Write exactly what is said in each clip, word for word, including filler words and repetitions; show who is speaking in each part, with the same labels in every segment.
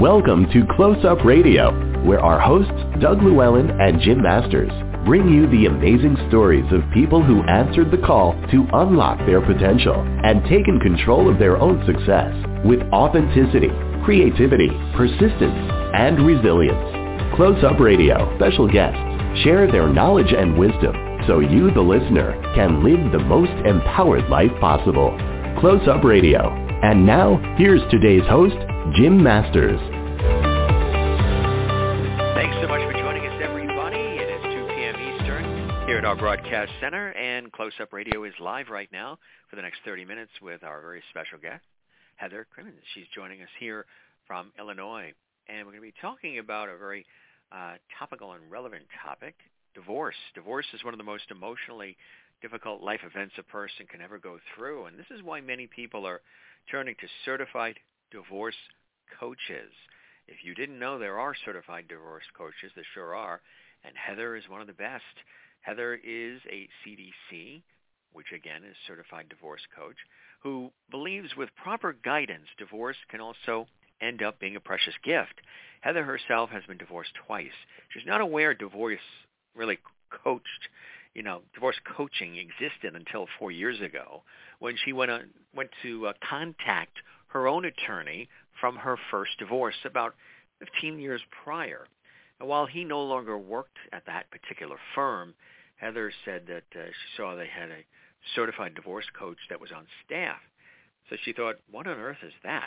Speaker 1: Welcome to Close Up Radio, where our hosts, Doug Llewellyn and Jim Masters, bring you the amazing stories of people who answered the call to unlock their potential and taken control of their own success with authenticity, creativity, persistence, and resilience. Close Up Radio special guests share their knowledge and wisdom so you, the listener, can live the most empowered life possible. Close Up Radio. And now, here's today's host, Jim Masters.
Speaker 2: Thanks so much for joining us, everybody. It is two p.m. Eastern here at our broadcast center, and Close Up Radio is live right now for the next thirty minutes with our very special guest, Heather Crimmins. She's joining us here from Illinois, and we're going to be talking about a very uh, topical and relevant topic, divorce. Divorce is one of the most emotionally difficult life events a person can ever go through, and this is why many people are turning to certified divorce coaches. If you didn't know, there are certified divorce coaches. There sure are, and Heather is one of the best. Heather is a C D C, which again is certified divorce coach, who believes with proper guidance, divorce can also end up being a precious gift. Heather herself has been divorced twice. She's not aware divorce really coached, you know, divorce coaching existed until four years ago when she went on, went to uh, contact her own attorney from her first divorce about fifteen years prior. And while he no longer worked at that particular firm, Heather said that uh, she saw they had a certified divorce coach that was on staff. So she thought, what on earth is that?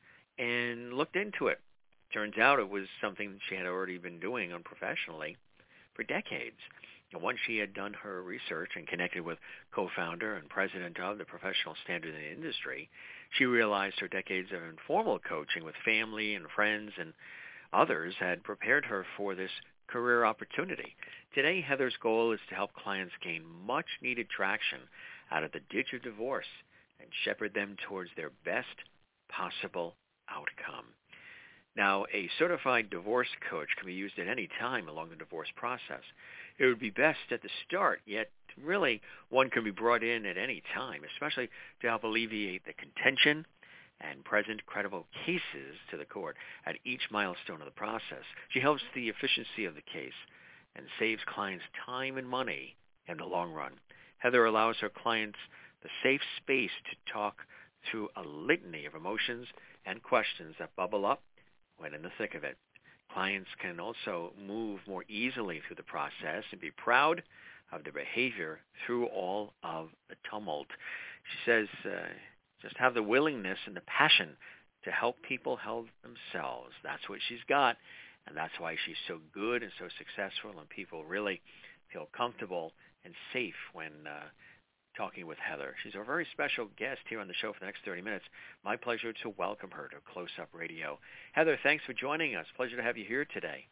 Speaker 2: And looked into it. Turns out it was something that she had already been doing unprofessionally for decades. And once she had done her research and connected with co-founder and president of the professional standard in the industry, she realized her decades of informal coaching with family and friends and others had prepared her for this career opportunity. Today, Heather's goal is to help clients gain much-needed traction out of the ditch of divorce and shepherd them towards their best possible outcome. Now, a certified divorce coach can be used at any time along the divorce process. It would be best at the start, yet really one can be brought in at any time, especially to help alleviate the contention and present credible cases to the court at each milestone of the process. She helps the efficiency of the case and saves clients time and money in the long run. Heather allows her clients the safe space to talk through a litany of emotions and questions that bubble up when in the thick of it. Clients can also move more easily through the process and be proud of their behavior through all of the tumult. She says, uh, just have the willingness and the passion to help people help themselves. That's what she's got, and that's why she's so good and so successful, and people really feel comfortable and safe when uh, talking with Heather. She's a very special guest here on the show for the next thirty minutes. My pleasure to welcome her to Close Up Radio. Heather, thanks for joining us. Pleasure to have you here today.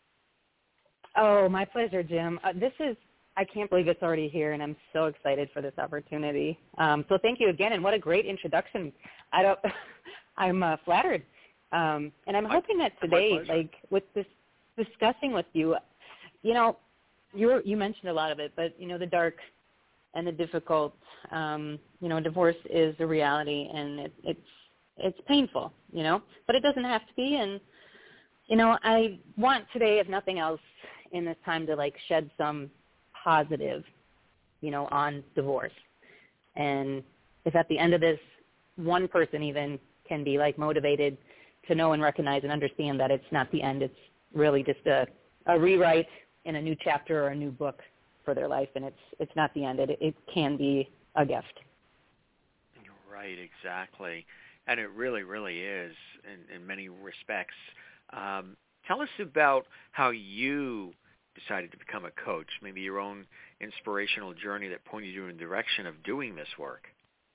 Speaker 3: Oh, my pleasure, Jim. Uh, this is, I can't believe it's already here, and I'm so excited for this opportunity. Um, so thank you again, and what a great introduction. I don't, I'm uh, flattered. Um, and I'm
Speaker 2: my,
Speaker 3: hoping that today, like with this discussing with you, you know, you were, you mentioned a lot of it, but, you know, the dark and the difficult, um, you know, divorce is a reality, and it, it's it's painful, you know, but it doesn't have to be. And, you know, I want today, if nothing else, in this time to, like, shed some positive, you know, on divorce. And if at the end of this, one person even can be, like, motivated to know and recognize and understand that it's not the end, it's really just a, a rewrite in a new chapter or a new book for their life, and it's it's not the end. It it can be a gift.
Speaker 2: Right, exactly, and it really, really is in, in many respects. Um, tell us about how you decided to become a coach, maybe your own inspirational journey that pointed you in the direction of doing this work.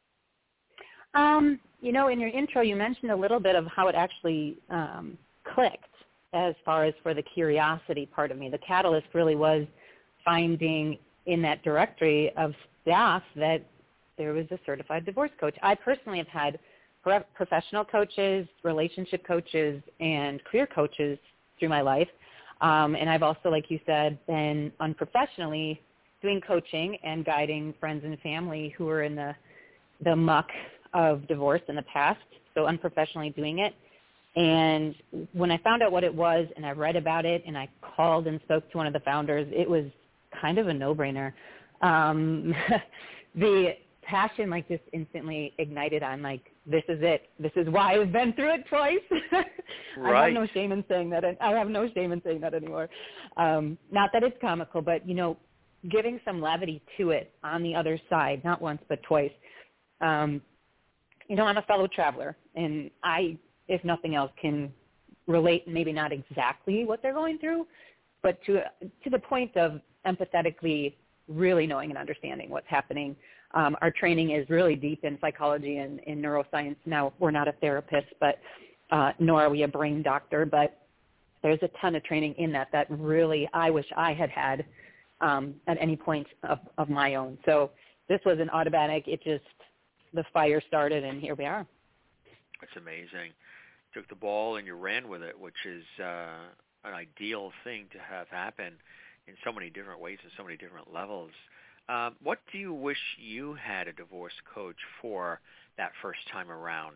Speaker 3: Um, you know, in your intro, you mentioned a little bit of how it actually um, clicked as far as for the curiosity part of me. The catalyst really was finding in that directory of staff that there was a certified divorce coach. I personally have had professional coaches, relationship coaches, and career coaches through my life. Um, and I've also, like you said, been unprofessionally doing coaching and guiding friends and family who are in the, the muck of divorce in the past, so unprofessionally doing it. And when I found out what it was and I read about it and I called and spoke to one of the founders, it was kind of a no-brainer. Um, the passion like just instantly ignited. I'm like, this is it. This is why I've been through it twice.
Speaker 2: Right.
Speaker 3: I have no shame in saying that. I have no shame in saying that anymore. Um, not that it's comical, but, you know, giving some levity to it on the other side, not once but twice. Um, you know, I'm a fellow traveler, and I, if nothing else, can relate maybe not exactly what they're going through, but to to the point of empathetically really knowing and understanding what's happening. Um, our training is really deep in psychology and in neuroscience. Now, we're not a therapist, but uh, nor are we a brain doctor, but there's a ton of training in that that really I wish I had had um, at any point of, of my own. So this was an automatic. It just, the fire started, and here we are.
Speaker 2: That's amazing. Took the ball and you ran with it, which is uh, an ideal thing to have happen in so many different ways and so many different levels. Um, what do you wish you had a divorce coach for that first time around?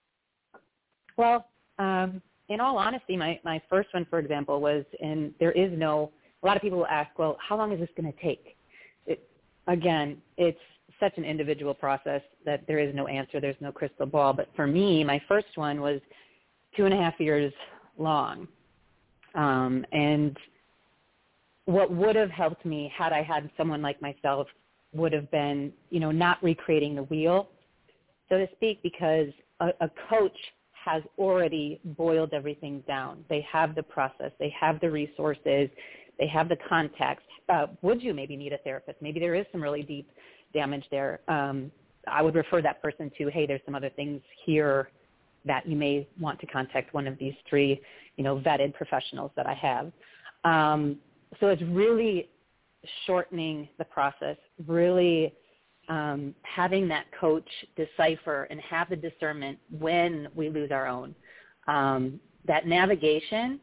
Speaker 3: Well, um, in all honesty, my, my first one, for example, was, and there is no, a lot of people will ask, well, how long is this going to take? It, again, it's such an individual process that there is no answer. There's no crystal ball. But for me, my first one was two and a half years long. Um, and what would have helped me had I had someone like myself would have been, you know, not recreating the wheel, so to speak, because a, a coach has already boiled everything down. They have the process. They have the resources. They have the context. Uh, would you maybe need a therapist? Maybe there is some really deep damage there. Um, I would refer that person to, hey, there's some other things here that you may want to contact one of these three, you know, vetted professionals that I have. Um, so it's really shortening the process, really um, having that coach decipher and have the discernment when we lose our own. Um, that navigation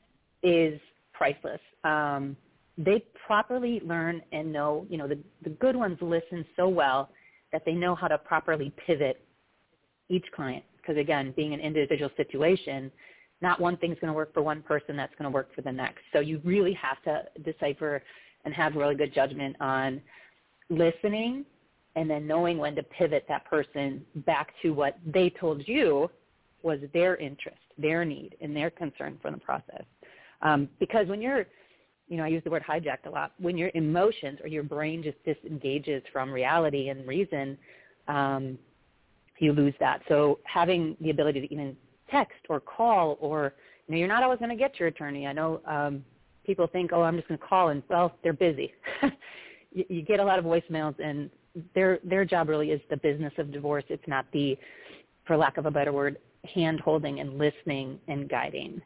Speaker 3: is priceless. Um, they properly learn and know, you know, the, the good ones listen so well that they know how to properly pivot each client. Because, again, being an individual situation, not one thing's going to work for one person that's going to work for the next. So you really have to decipher and have really good judgment on listening and then knowing when to pivot that person back to what they told you was their interest, their need, and their concern for the process. Um, because when you're, you know, I use the word hijacked a lot, when your emotions or your brain just disengages from reality and reason, um, you lose that. So having the ability to even text or call or, you know, you're not always going to get your attorney. I know um, people think, oh, I'm just going to call, and, well, they're busy. you, you get a lot of voicemails, and their their job really is the business of divorce. It's not the, for lack of a better word, hand-holding and listening and guiding.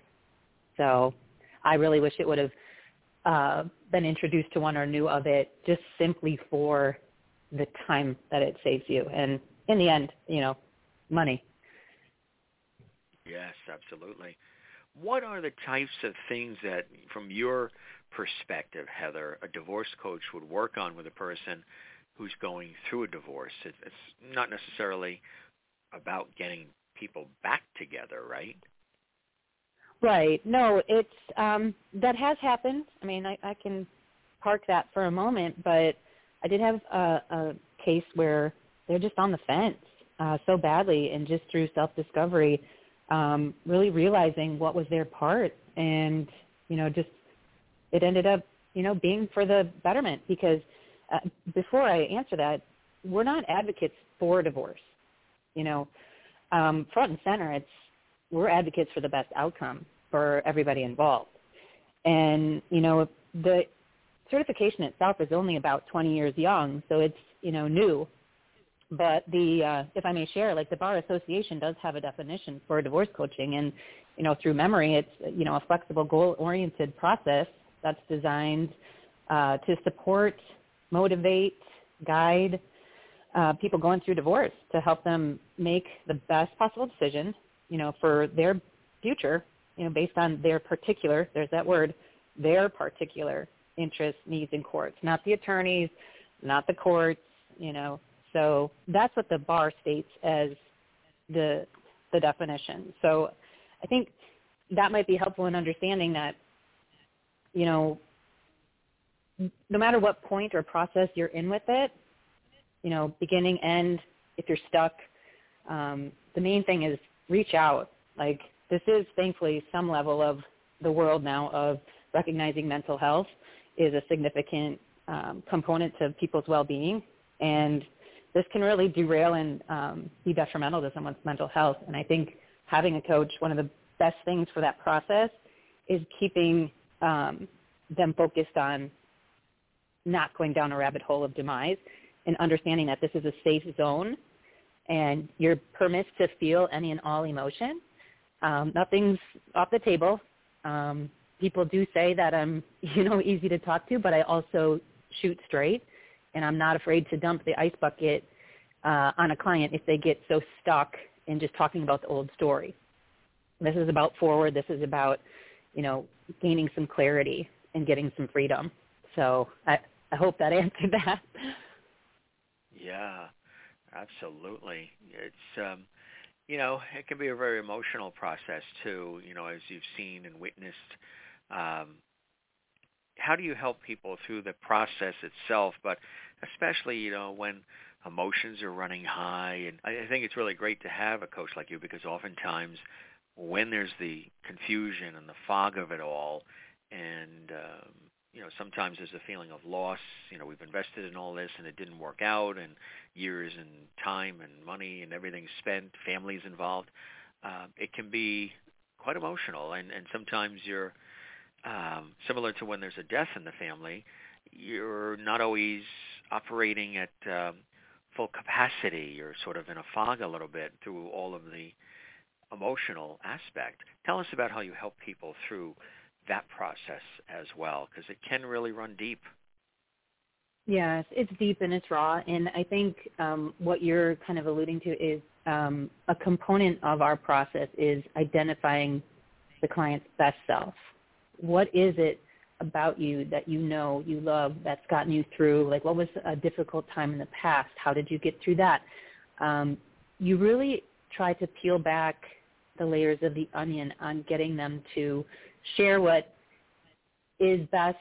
Speaker 3: So I really wish it would have uh, been introduced to one or knew of it just simply for the time that it saves you. And in the end, you know, money.
Speaker 2: Yes, absolutely. What are the types of things that, from your perspective, Heather, a divorce coach would work on with a person who's going through a divorce? It's not necessarily about getting people back together, right?
Speaker 3: Right. No, it's um, that has happened. I mean, I, I can park that for a moment, but I did have a, a case where they're just on the fence uh, so badly, and just through self-discovery, um, really realizing what was their part, and, you know, just it ended up, you know, being for the betterment. Because uh, before I answer that, we're not advocates for divorce. You know, um, front and center, it's we're advocates for the best outcome for everybody involved. And, you know, the certification itself is only about twenty years young, so it's, you know, new. But the, uh, if I may share, like the Bar Association does have a definition for divorce coaching. And, you know, through memory, it's, you know, a flexible goal-oriented process that's designed uh, to support, motivate, guide uh, people going through divorce to help them make the best possible decision, you know, for their future, you know, based on their particular, there's that word, their particular interests, needs, and courts, not the attorneys, not the courts, you know. So that's what the bar states as the the definition. So I think that might be helpful in understanding that, you know, no matter what point or process you're in with it, you know, beginning, end, if you're stuck, um, the main thing is reach out. Like, this is thankfully some level of the world now of recognizing mental health is a significant um, component to people's well-being. And this can really derail and um, be detrimental to someone's mental health. And I think having a coach, one of the best things for that process is keeping um, them focused on not going down a rabbit hole of demise and understanding that this is a safe zone and you're permitted to feel any and all emotion. Um, nothing's off the table. Um, people do say that I'm, you know, easy to talk to, but I also shoot straight, and I'm not afraid to dump the ice bucket uh, on a client if they get so stuck in just talking about the old story. This is about forward. This is about, you know, gaining some clarity and getting some freedom. So I, I hope that answered that.
Speaker 2: Yeah, absolutely. It's, um, you know, it can be a very emotional process too, you know, as you've seen and witnessed. Um, how do you help people through the process itself, but especially, you know, when emotions are running high? And I think it's really great to have a coach like you, because oftentimes when there's the confusion and the fog of it all, and, um, you know, sometimes there's a feeling of loss. You know, we've invested in all this and it didn't work out, and years and time and money and everything spent, families involved. Uh, it can be quite emotional, and, and sometimes you're um, similar to when there's a death in the family, you're not always operating at um, full capacity. You're sort of in a fog a little bit through all of the emotional aspect. Tell us about how you help people through that process as well, because it can really run deep.
Speaker 3: Yes, it's deep and it's raw, and I think um, what you're kind of alluding to is um, a component of our process is identifying the client's best self. What is it about you that you know, you love, that's gotten you through? Like, what was a difficult time in the past? How did you get through that? Um, you really try to peel back the layers of the onion on getting them to share what is best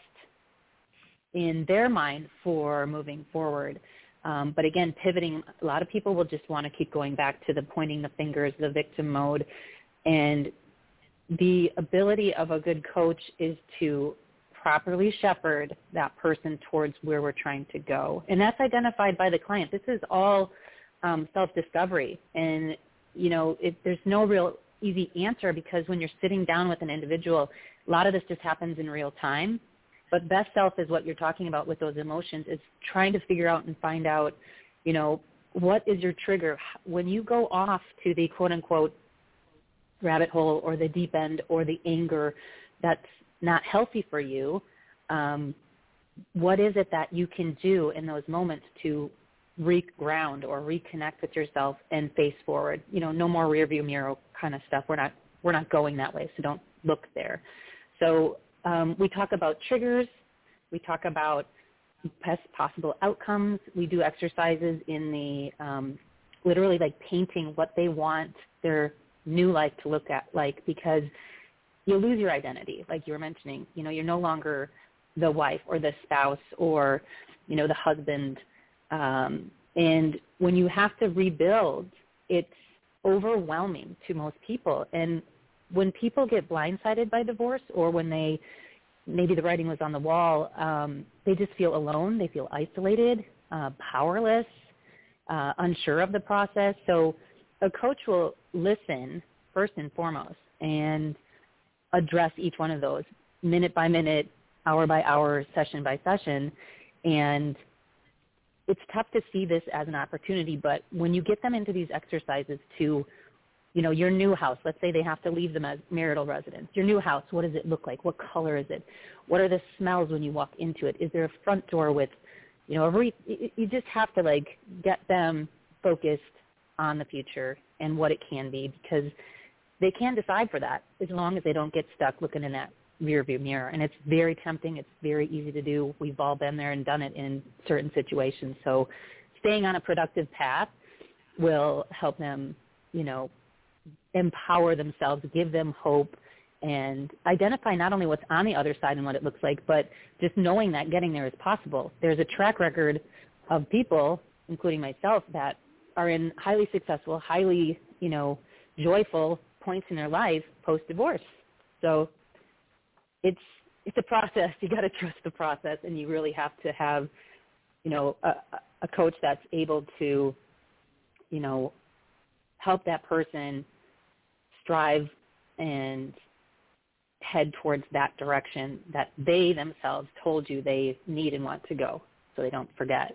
Speaker 3: in their mind for moving forward. Um, but again, pivoting, a lot of people will just want to keep going back to the pointing the fingers, the victim mode. And the ability of a good coach is to properly shepherd that person towards where we're trying to go. And that's identified by the client. This is all um, self-discovery. And, you know, it, there's no real easy answer, because when you're sitting down with an individual, a lot of this just happens in real time. But best self is what you're talking about with those emotions, is trying to figure out and find out, you know, what is your trigger? When you go off to the quote-unquote rabbit hole or the deep end or the anger that's not healthy for you, um, what is it that you can do in those moments to re-ground or reconnect with yourself and face forward? You know, no more rearview mirror kind of stuff. We're not we're not going that way, so don't look there. So um, we talk about triggers. We talk about best possible outcomes. We do exercises in the um, literally like painting what they want their new life to look at like, because you lose your identity, like you were mentioning. You know, you're no longer the wife or the spouse or, you know, the husband. Um, and when you have to rebuild, it's overwhelming to most people. And when people get blindsided by divorce, or when they, maybe the writing was on the wall, um, they just feel alone. They feel isolated, uh, powerless, uh, unsure of the process. So a coach will listen first and foremost and address each one of those minute by minute, hour by hour, session by session. And it's tough to see this as an opportunity, but when you get them into these exercises to, you know, your new house, let's say they have to leave the marital residence. Your new house, what does it look like? What color is it? What are the smells when you walk into it? Is there a front door with, you know, a re- you just have to, like, get them focused on the future and what it can be, because they can decide for that as long as they don't get stuck looking in that rearview mirror. And it's very tempting. It's very easy to do. We've all been there and done it in certain situations. So staying on a productive path will help them, you know, empower themselves, give them hope, and identify not only what's on the other side and what it looks like, but just knowing that getting there is possible. There's a track record of people, including myself, that are in highly successful, highly, you know, joyful points in their life post-divorce. So it's it's a process. You got to trust the process, and you really have to have, you know, a, a coach that's able to, you know, help that person strive and head towards that direction that they themselves told you they need and want to go, so they don't forget.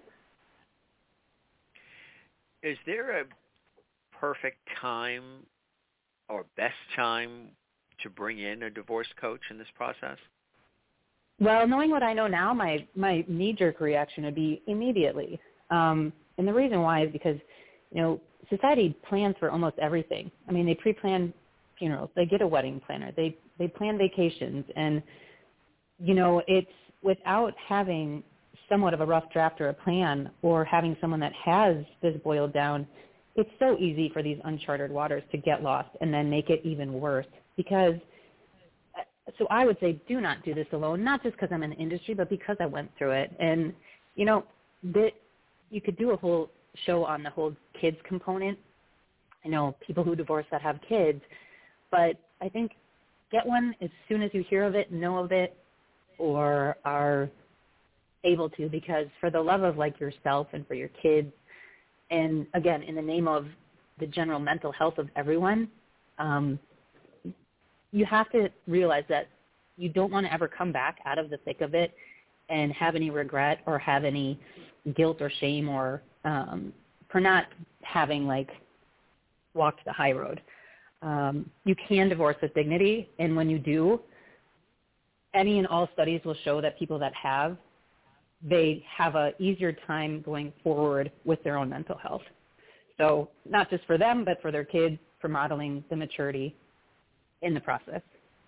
Speaker 2: Is there a perfect time or best time to bring in a divorce coach in this process?
Speaker 3: Well, knowing what I know now, my, my knee-jerk reaction would be immediately. Um, and the reason why is because, you know, society plans for almost everything. I mean, they pre-plan funerals. They get a wedding planner. They they plan vacations. And, you know, it's without having somewhat of a rough draft or a plan, or having someone that has this boiled down, it's so easy for these uncharted waters to get lost and then make it even worse. Because, so I would say do not do this alone, not just because I'm in the industry, but because I went through it. And, you know, that you could do a whole show on the whole kids component. I know people who divorce that have kids, but I think get one as soon as you hear of it, know of it, or are able to, because for the love of like yourself and for your kids, and again, in the name of the general mental health of everyone, um, you have to realize that you don't want to ever come back out of the thick of it and have any regret or have any guilt or shame or um, for not having like walked the high road. Um, you can divorce with dignity, and when you do, any and all studies will show that people that have, they have a easier time going forward with their own mental health. So not just for them, but for their kids, for modeling the maturity in the process.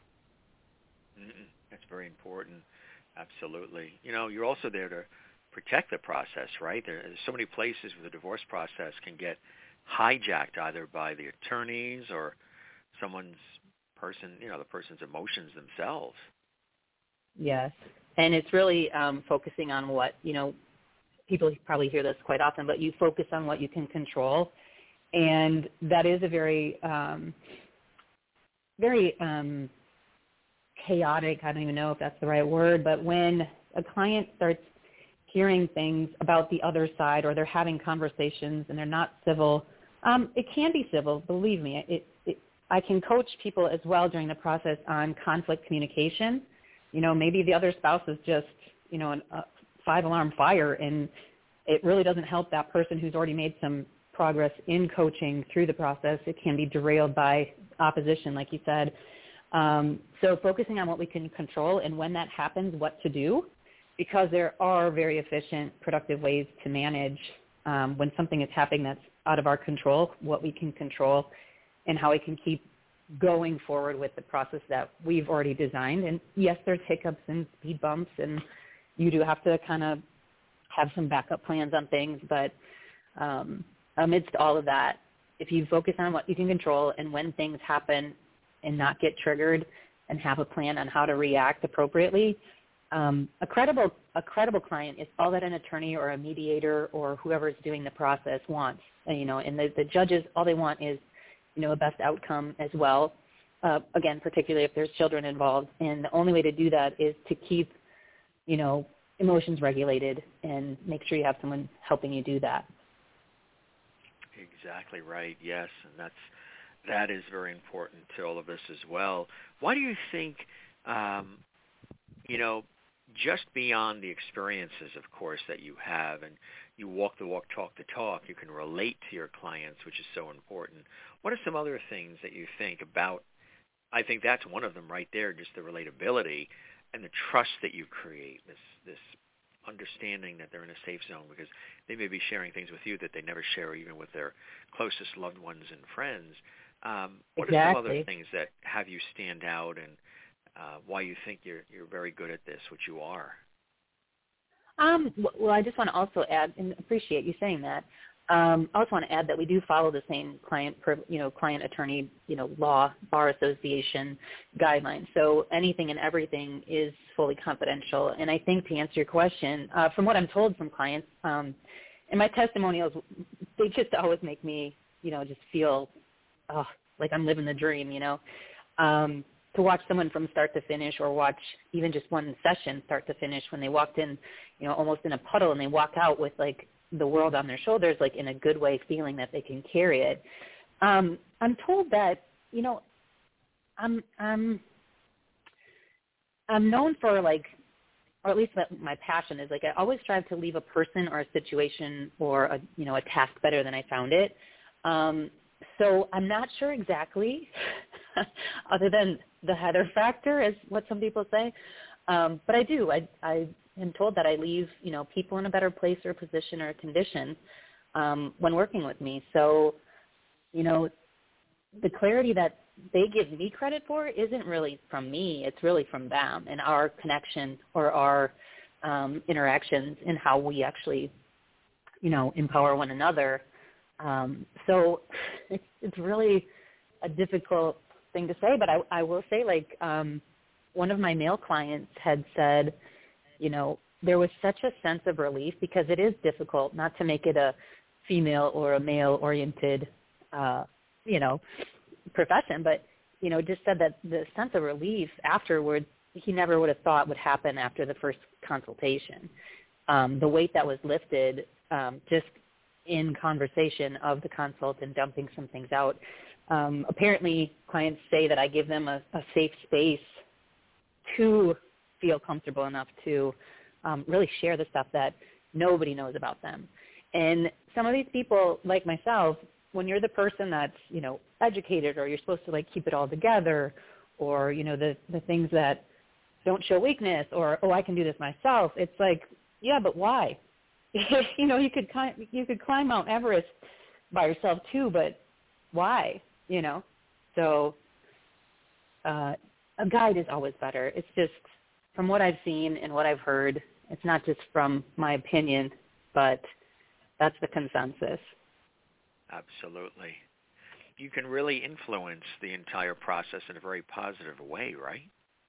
Speaker 2: Mm-mm. That's very important. Absolutely. You know, you're also there to protect the process, right? There, there's so many places where the divorce process can get hijacked either by the attorneys or someone's person, you know, the person's emotions themselves.
Speaker 3: Yes. And it's really um, focusing on what, you know, people probably hear this quite often, but you focus on what you can control. And that is a very, um, very um, chaotic, I don't even know if that's the right word, but when a client starts hearing things about the other side, or they're having conversations and they're not civil, um, it can be civil, believe me. It, it, I can coach people as well during the process on conflict communication. You know, maybe the other spouse is just, you know, a uh, five-alarm fire, and it really doesn't help that person who's already made some progress in coaching through the process. It can be derailed by opposition, like you said. Um, so focusing on what we can control and when that happens, what to do, because there are very efficient, productive ways to manage um, when something is happening that's out of our control, what we can control, and how we can keep going forward with the process that we've already designed. And yes, there's hiccups and speed bumps, and you do have to kind of have some backup plans on things. But um, amidst all of that, if you focus on what you can control and when things happen and not get triggered and have a plan on how to react appropriately, um, a credible a credible client is all that an attorney or a mediator or whoever is doing the process wants. And, you know, and the, the judges, all they want is, you know, a best outcome as well. Uh, again, particularly if there's children involved. And the only way to do that is to keep, you know, emotions regulated and make sure you have someone helping you do that.
Speaker 2: Exactly right. Yes, and that's that is very important to all of us as well. Why do you think, um, you know, just beyond the experiences, of course, that you have, and you walk the walk, talk the talk, you can relate to your clients, which is so important. What are some other things that you think about? I think that's one of them right there, just the relatability and the trust that you create, this this understanding that they're in a safe zone, because they may be sharing things with you that they never share even with their closest loved ones and friends. Um, what
Speaker 3: exactly.
Speaker 2: are some other things that have you stand out, and uh, why you think you're you're very good at this, which you are?
Speaker 3: Um, well, I just want to also add, and appreciate you saying that, Um, I also want to add that we do follow the same client, you know, client attorney, you know, law, bar association guidelines. So anything and everything is fully confidential. And I think to answer your question, uh, from what I'm told from clients, um, and my testimonials, they just always make me, you know, just feel oh, like I'm living the dream, you know. Um, to watch someone from start to finish, or watch even just one session start to finish, when they walked in, you know, almost in a puddle, and they walk out with like the world on their shoulders, like in a good way, feeling that they can carry it. Um, I'm told that, you know, I'm I'm I'm known for like, or at least that my passion is like, I always strive to leave a person or a situation or a, you know, a task better than I found it. Um, so I'm not sure exactly, other than the Heather factor, is what some people say. Um, but I do. I, I am told that I leave, you know, people in a better place or position or condition um, when working with me. So, you know, the clarity that they give me credit for isn't really from me. It's really from them and our connection or our um, interactions and how we actually, you know, empower one another. Um, so it's, it's really a difficult thing to say, but I, I will say, like, um, one of my male clients had said, you know, there was such a sense of relief, because it is difficult not to make it a female or a male-oriented, uh, you know, profession, but, you know, just said that the sense of relief afterwards, he never would have thought would happen after the first consultation. Um, the weight that was lifted um, just in conversation of the consult and dumping some things out. Um, apparently, clients say that I give them a, a safe space to feel comfortable enough to um, really share the stuff that nobody knows about them. And some of these people, like myself, when you're the person that's, you know, educated, or you're supposed to, like, keep it all together, or, you know, the, the things that don't show weakness, or, oh, I can do this myself, it's like, yeah, but why? you know, you could climb, you could climb Mount Everest by yourself too, but why? You know, so uh, a guide is always better. It's just from what I've seen and what I've heard. It's not just from my opinion, but that's the consensus.
Speaker 2: Absolutely. You can really influence the entire process in a very positive way, right?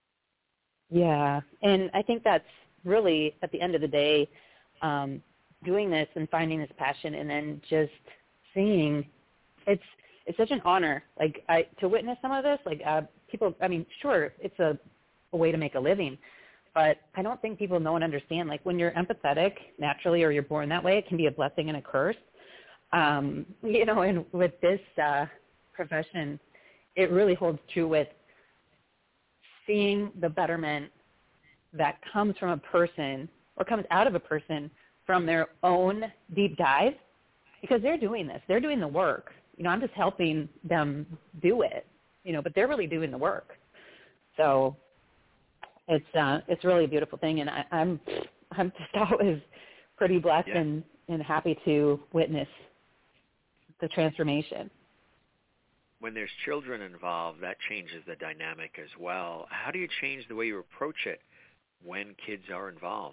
Speaker 3: Yeah, and I think that's really, at the end of the day, um, doing this and finding this passion, and then just seeing, it's it's such an honor, like, I to witness some of this. Like, uh, people, I mean, sure, it's a, a way to make a living, but I don't think people know and understand, like, when you're empathetic naturally, or you're born that way, it can be a blessing and a curse. Um, you know, and with this uh, profession, it really holds true with seeing the betterment that comes from a person, or comes out of a person from their own deep dive, because they're doing this. They're doing the work. You know, I'm just helping them do it, you know, but they're really doing the work. So it's uh, it's really a beautiful thing, and I, I'm I'm just always pretty blessed yeah. and, and happy to witness the transformation.
Speaker 2: When there's children involved, that changes the dynamic as well. How do you change the way you approach it when kids are involved?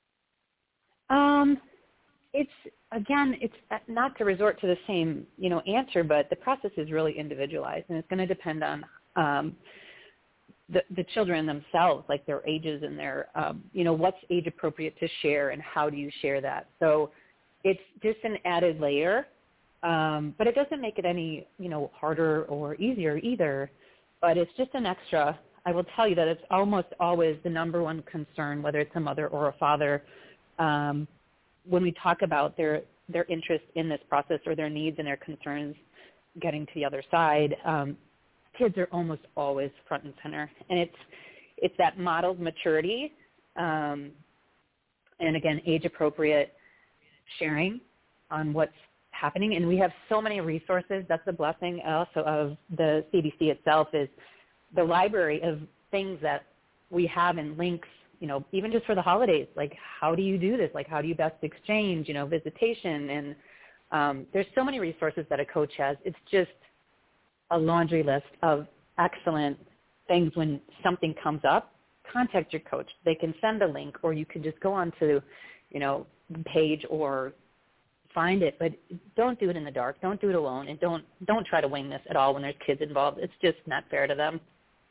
Speaker 3: Um, it's, again, it's not to resort to the same, you know, answer, but the process is really individualized, and it's going to depend on um, the, the children themselves, like their ages and their, um, you know, what's age appropriate to share, and how do you share that. So it's just an added layer, um, but it doesn't make it any, you know, harder or easier either, but it's just an extra. I will tell you that it's almost always the number one concern, whether it's a mother or a father, Um, when we talk about their, their interest in this process, or their needs and their concerns getting to the other side, um, kids are almost always front and center. And it's, it's that modeled maturity, um, and again, age-appropriate sharing on what's happening. And we have so many resources. That's the blessing also of the C D C itself, is the library of things that we have in links, you know, even just for the holidays, like, how do you do this? Like, how do you best exchange, you know, visitation? And um, there's so many resources that a coach has. It's just a laundry list of excellent things. When something comes up, contact your coach. They can send a link, or you can just go on to, you know, the page or find it, but don't do it in the dark. Don't do it alone, and don't don't try to wing this at all when there's kids involved. It's just not fair to them.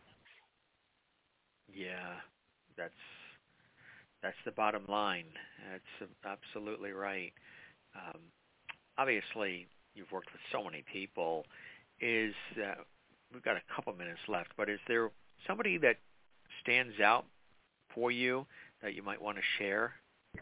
Speaker 2: Yeah, that's that's the bottom line. That's absolutely right. Um, obviously, you've worked with so many people. Is uh, we've got a couple minutes left, but is there somebody that stands out for you that you might want to share?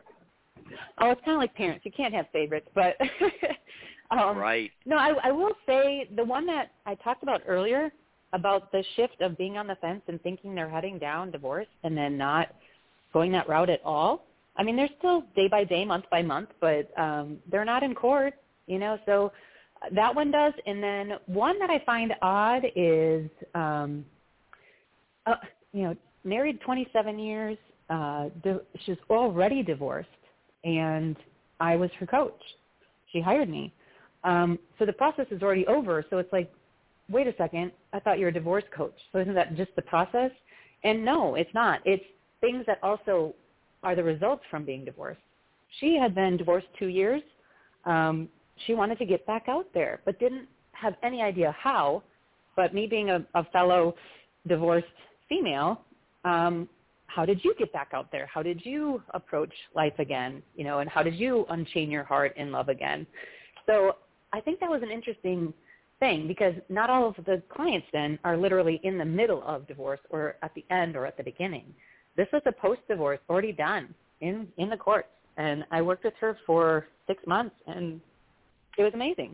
Speaker 3: Oh, it's kind of like parents. You can't have favorites, but um,
Speaker 2: right.
Speaker 3: No, I, I will say the one that I talked about earlier about the shift of being on the fence and thinking they're heading down divorce and then not going that route at all. I mean, they're still day by day, month by month, but um, they're not in court, you know, so that one does. And then one that I find odd is, um, uh, you know, married twenty-seven years. Uh, di- she's already divorced, and I was her coach. She hired me. Um, so the process is already over. So it's like, wait a second, I thought you were a divorce coach. So isn't that just the process? And no, it's not. It's things that also are the results from being divorced. She had been divorced two years. Um, she wanted to get back out there, but didn't have any idea how. But me being a, a fellow divorced female, um, how did you get back out there? How did you approach life again? You know, and how did you unchain your heart in love again? So I think that was an interesting thing because not all of the clients then are literally in the middle of divorce or at the end or at the beginning. This was a post-divorce already done in, in the courts. And I worked with her for six months, and it was amazing.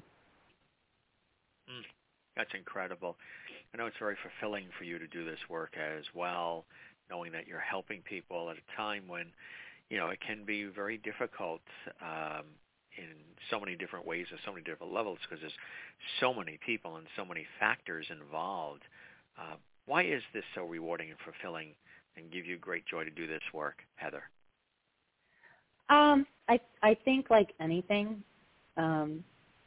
Speaker 2: Mm, that's incredible. I know it's very fulfilling for you to do this work as well, knowing that you're helping people at a time when, you know, it can be very difficult um, in so many different ways and so many different levels because there's so many people and so many factors involved. Uh, why is this so rewarding and fulfilling and give you great joy to do this work, Heather?
Speaker 3: Um, I I think like anything, um,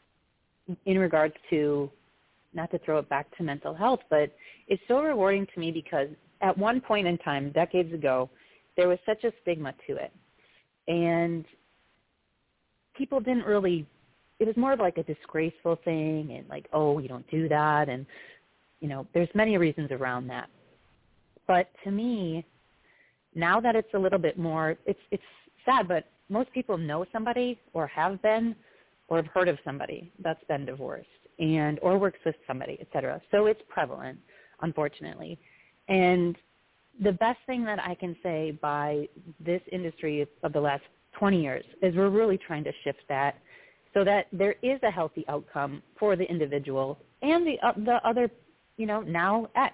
Speaker 3: in regards to, not to throw it back to mental health, but it's so rewarding to me because at one point in time, decades ago, there was such a stigma to it. And people didn't really, it was more of like a disgraceful thing and like, oh, you don't do that. And, you know, there's many reasons around that. But to me, now that it's a little bit more, it's it's sad, but most people know somebody or have been or have heard of somebody that's been divorced and or works with somebody, et cetera. So it's prevalent, unfortunately. And the best thing that I can say by this industry of the last twenty years is we're really trying to shift that so that there is a healthy outcome for the individual and the uh, the other, you know, now ex.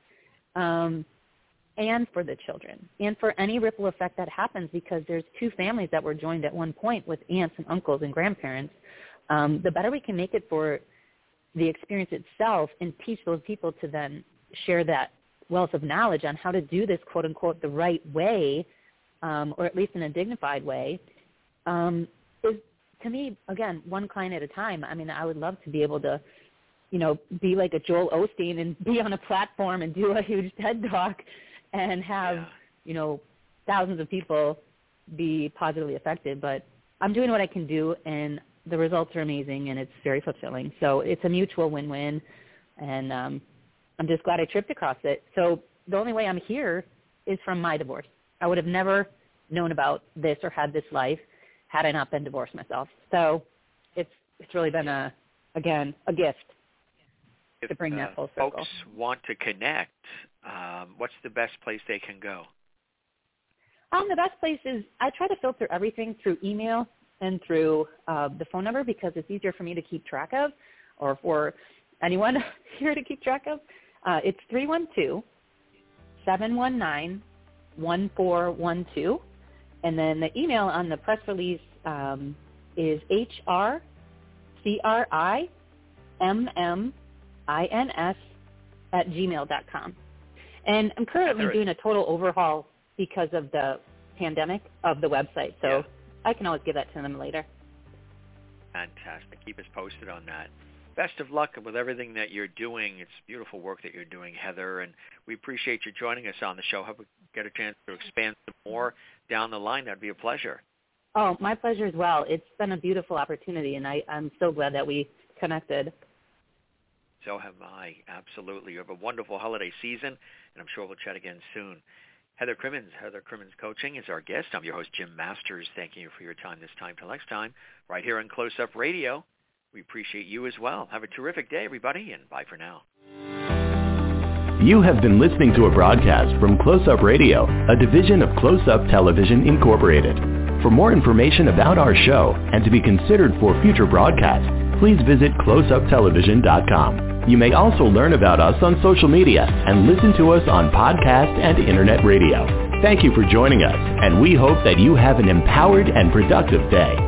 Speaker 3: Um, and for the children, and for any ripple effect that happens because there's two families that were joined at one point with aunts and uncles and grandparents. Um, the better we can make it for the experience itself and teach those people to then share that wealth of knowledge on how to do this, quote unquote, the right way, um, or at least in a dignified way, um, is, to me, again, one client at a time. I mean, I would love to be able to, you know, be like a Joel Osteen and be on a platform and do a huge TED Talk and have,
Speaker 2: yeah.
Speaker 3: you know, thousands of people be positively affected. But I'm doing what I can do, and the results are amazing, and it's very fulfilling. So it's a mutual win-win, and um, I'm just glad I tripped across it. So the only way I'm here is from my divorce. I would have never known about this or had this life had I not been divorced myself. So it's it's really been, a again, a gift
Speaker 2: if,
Speaker 3: to bring
Speaker 2: uh,
Speaker 3: that full circle.
Speaker 2: Folks want to connect, um, what's the best place they can go?
Speaker 3: Um, the best place is I try to filter everything through email and through uh, the phone number because it's easier for me to keep track of, or for anyone here to keep track of. Uh, it's three one two, seven one nine, one four one two. And then the email on the press release um, is H R C R I M M I N S at gmail dot com. And I'm currently
Speaker 2: Heather,
Speaker 3: doing a total overhaul because of the pandemic of the website. So
Speaker 2: yeah.
Speaker 3: I can always give that to them later.
Speaker 2: Fantastic. Keep us posted on that. Best of luck with everything that you're doing. It's beautiful work that you're doing, Heather, and we appreciate you joining us on the show. Hope we get a chance to expand some more down the line. That'd be a pleasure.
Speaker 3: Oh, my pleasure as well. It's been a beautiful opportunity, and I, I'm so glad that we connected.
Speaker 2: So have I, absolutely. You have a wonderful holiday season, and I'm sure we'll chat again soon. Heather Crimmins, Heather Crimmins Coaching is our guest. I'm your host, Jim Masters. Thanking you for your time this time. Till next time, right here on Close Up Radio. We appreciate you as well. Have a terrific day, everybody, and bye for now.
Speaker 1: You have been listening to a broadcast from Close Up Radio, a division of Close Up Television Incorporated. For more information about our show and to be considered for future broadcasts, please visit close up television dot com. You may also learn about us on social media and listen to us on podcast and internet radio. Thank you for joining us, and we hope that you have an empowered and productive day.